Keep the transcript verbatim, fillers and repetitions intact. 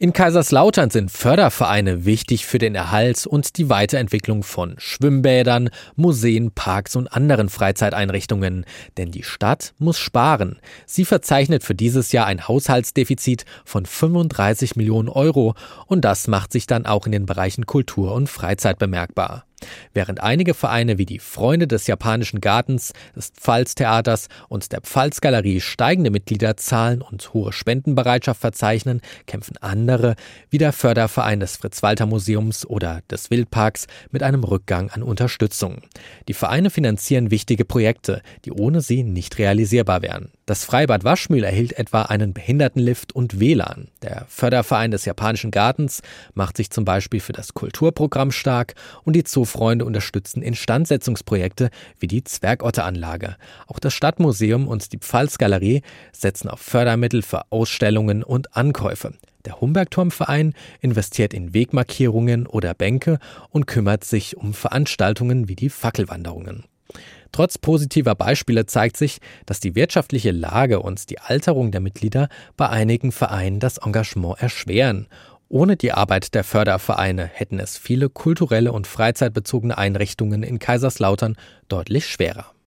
In Kaiserslautern sind Fördervereine wichtig für den Erhalt und die Weiterentwicklung von Schwimmbädern, Museen, Parks und anderen Freizeiteinrichtungen. Denn die Stadt muss sparen. Sie verzeichnet für dieses Jahr ein Haushaltsdefizit von fünfunddreißig Millionen Euro und das macht sich dann auch in den Bereichen Kultur und Freizeit bemerkbar. Während einige Vereine wie die Freunde des Japanischen Gartens, des Pfalztheaters und der Pfalzgalerie steigende Mitgliederzahlen und hohe Spendenbereitschaft verzeichnen, kämpfen andere, wie der Förderverein des Fritz-Walter-Museums oder des Wildparks, mit einem Rückgang an Unterstützung. Die Vereine finanzieren wichtige Projekte, die ohne sie nicht realisierbar wären. Das Freibad Waschmühl erhielt etwa einen Behindertenlift und W L A N. Der Förderverein des Japanischen Gartens macht sich zum Beispiel für das Kulturprogramm stark und die Zoofreunde unterstützen Instandsetzungsprojekte wie die Zwergotteranlage. Auch das Stadtmuseum und die Pfalzgalerie setzen auf Fördermittel für Ausstellungen und Ankäufe. Der Humbergturmverein investiert in Wegmarkierungen oder Bänke und kümmert sich um Veranstaltungen wie die Fackelwanderungen. Trotz positiver Beispiele zeigt sich, dass die wirtschaftliche Lage und die Alterung der Mitglieder bei einigen Vereinen das Engagement erschweren. Ohne die Arbeit der Fördervereine hätten es viele kulturelle und freizeitbezogene Einrichtungen in Kaiserslautern deutlich schwerer.